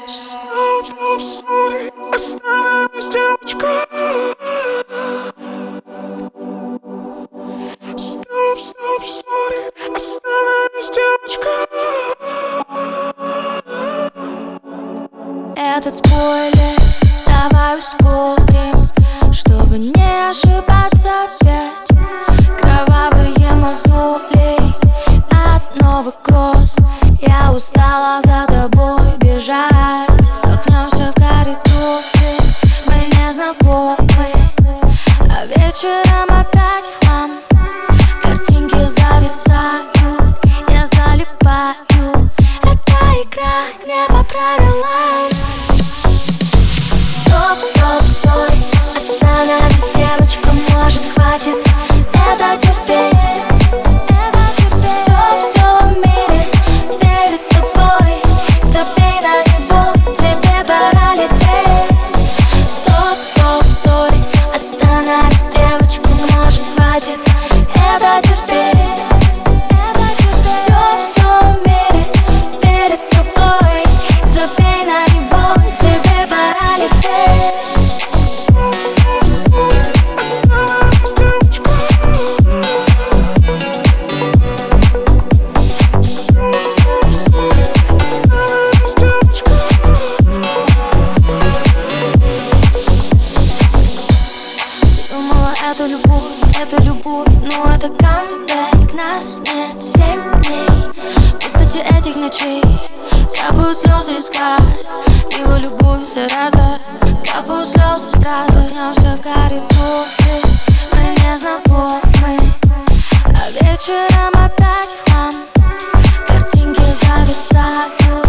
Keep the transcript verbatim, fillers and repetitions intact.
Стоп, стоп, сори, остановись, девочка. Стоп, стоп, сори, остановись, девочка. Этот спойлер давай ускорим, чтобы не ошибаться опять. Кровавые мозоли от новых гроз. Я устала за тобой бежать. Столкнемся в коридоре, мы не знакомы, а вечером опять в хлам. Картинки зависают, я залипаю. Эта игра не по правилам. Стоп, стоп, стой, остановись, девочка, может хватит это терпеть. Все, все в мире перед тобой, забей на него, тебе пора лететь. Стоп, стоп, сори, остановись, девочка, может хватит это терпеть. Все, все в мире перед тобой, забей на него, тебе пора лететь. Это любовь, это любовь, но это камбэк. Нас нет семь дней, пустоте этих ночей. Капают слезы из глаз, его любовь зараза. Капают слезы сразу, столкнемся в коридоре, мы не знакомы, а вечером опять в хлам. Картинки зависают,